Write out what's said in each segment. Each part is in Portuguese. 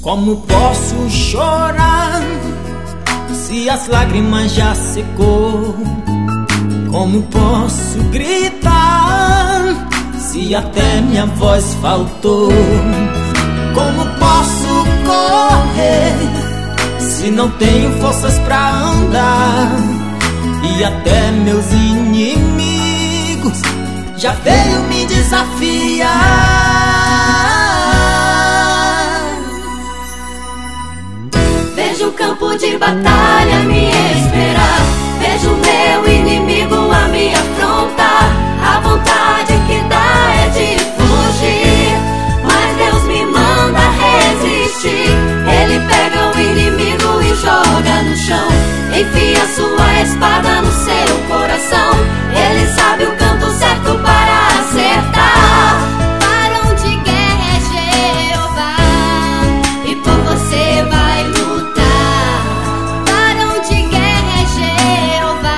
Como posso chorar se as lágrimas já secou? Como posso gritar se até minha voz faltou? Como posso correr se não tenho forças pra andar? E até meus inimigos já veio me desafiar. Vejo o campo de batalha me esperar, vejo meu inimigo a me afrontar. A vontade que dá é de fugir, mas Deus me manda resistir. Ele pega o inimigo e joga no chão, enfia sua espada no seu coração. Ele sabe o canto certo para acertar. Varão de guerra é Jeová, e por você vai lutar. Varão de guerra é Jeová.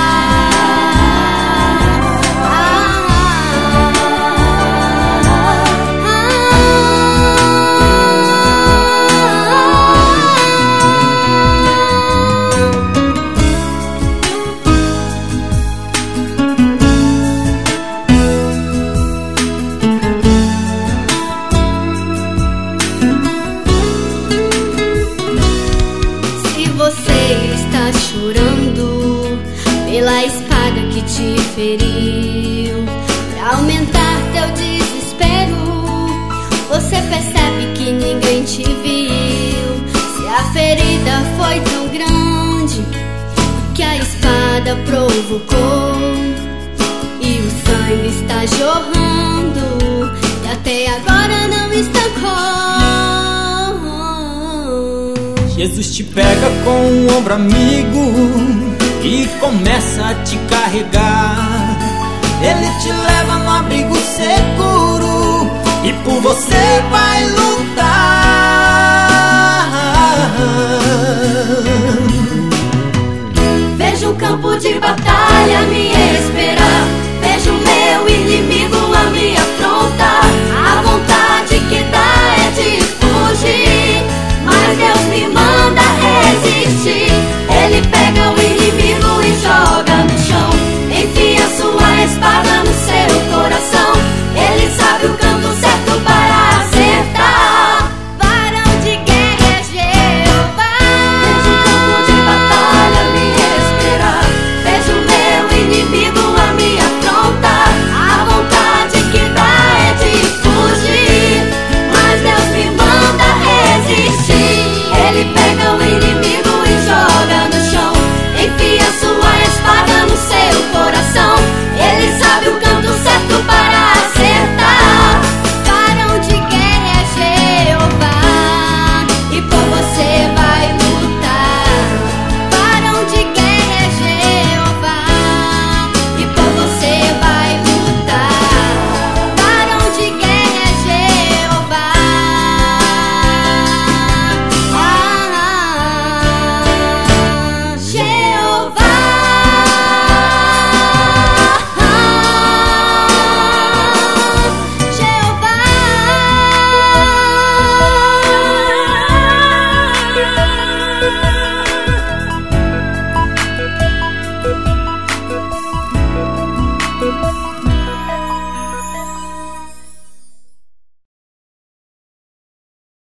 Se você está chorando pela espada que te feriu, pra aumentar teu desespero, você percebe que ninguém te viu. Se a ferida foi tão grande que a espada provocou, e o sangue está jorrando e até agora não estancou, Jesus te pega com um ombro amigo e começa a te carregar. Ele te leva no abrigo seguro e por você vai lutar.